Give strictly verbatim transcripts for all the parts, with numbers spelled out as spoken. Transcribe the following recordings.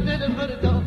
الفردوس.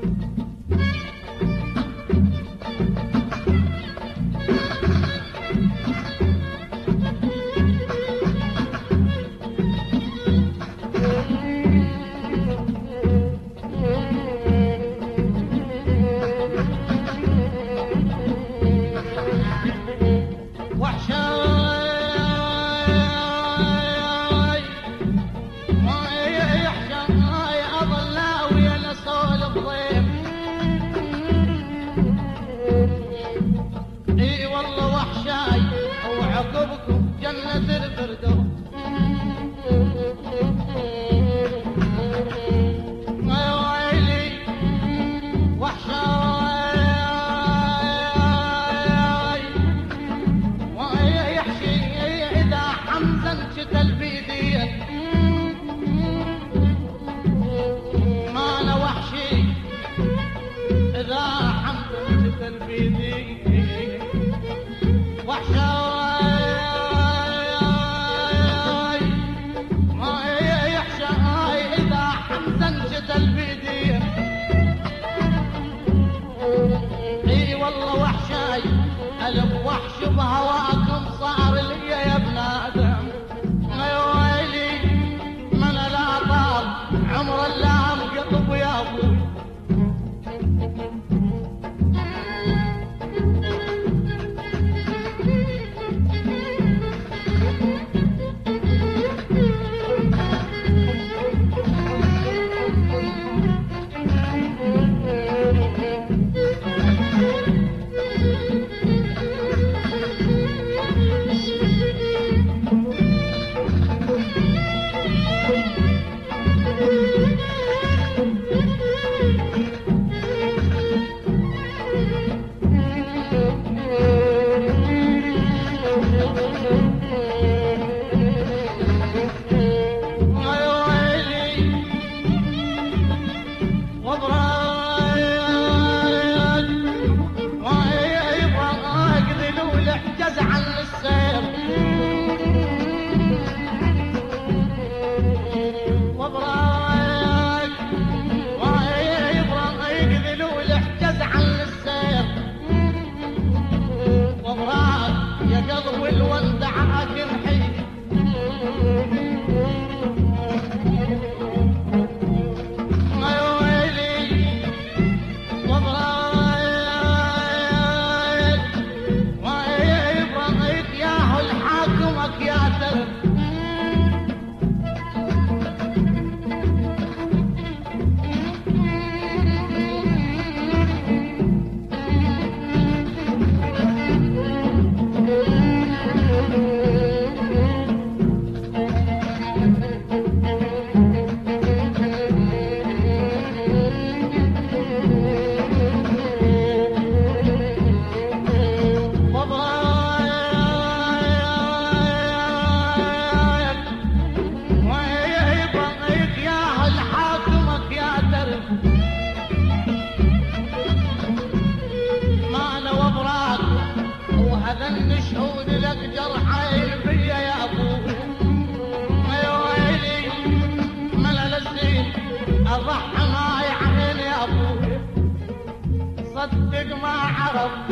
صدق ما عرفت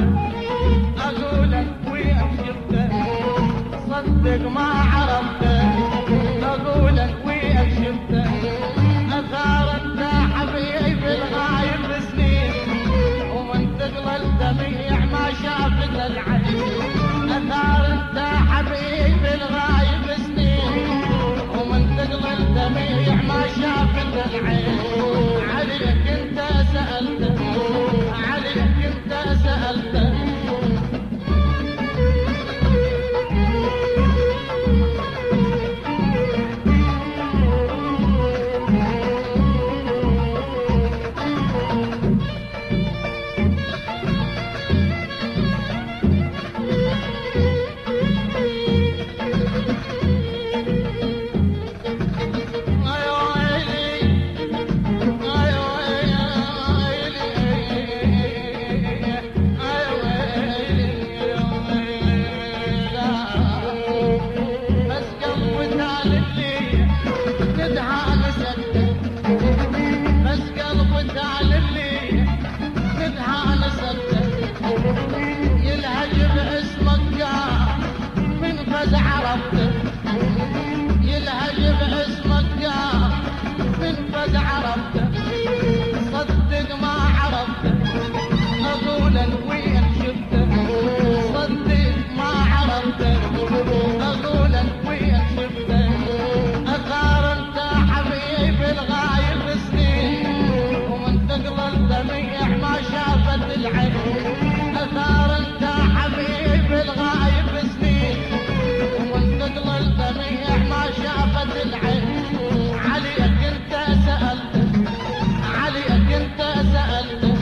أقولك وياك شفته، صدق ما عرفت أقولك وياك شفته، أثارت حبيبي الغايب سنين ومن تغلى الدميع ما شافت العين، أثارت حبيبي الغايب سنين ومن تغلى الدميع ما شافت العين، عليك انت سألته عليك انت سألته بس عرفته صدق ما عرفته أقولا وين شفته صدق ما عرفته أقولا وين شفته أقارنت حبيبي الغايب سنين ومن تقل الدميع ما شافت العين أقارنت حبيبي الغايب سنين ومن تقل الدميع ما شافت العين عليك انت سألت عليك انت سألت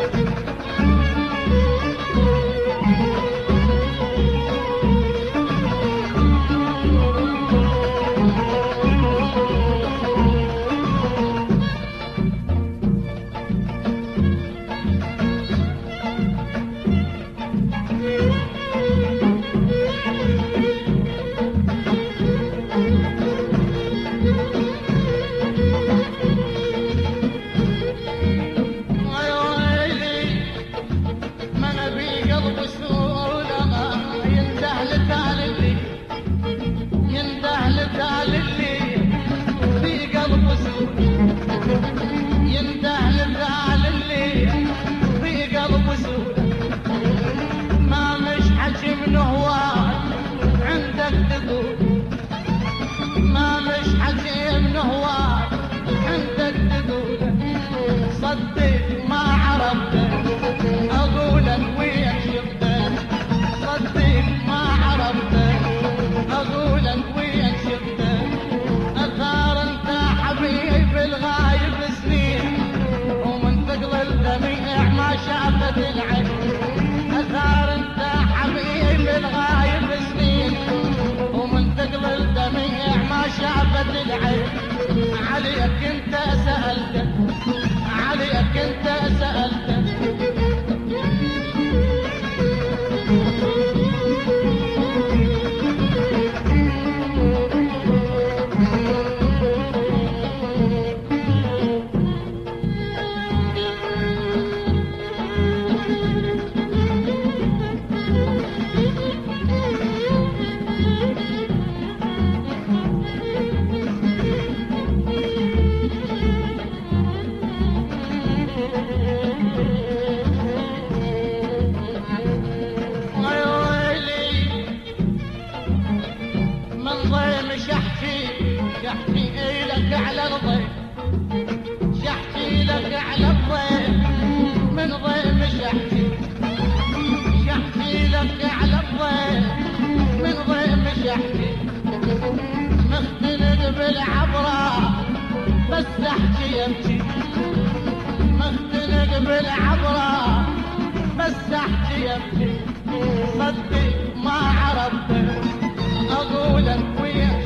صدق ما عرفته أقولا وين شفته صدق ما عرفته أقولا وين شفته أقارنت حبيبي الغايب سنين ومن ثقل الدميع ما شافت العين أقارنت حبيبي الغايب سنين ومن ثقل الدميع ما شافت العين عليك انت سألته عليك انت سألته شحكي لك على الضيف شحكي لك على الضيف من ضيف شحكي شحكي لك على الضيف من ضيف شحكي مختلط بالعبرة بس احكي يمشي مختلط بالعبرة بس احكي يمشي صدق ما عرفته اقولا ويا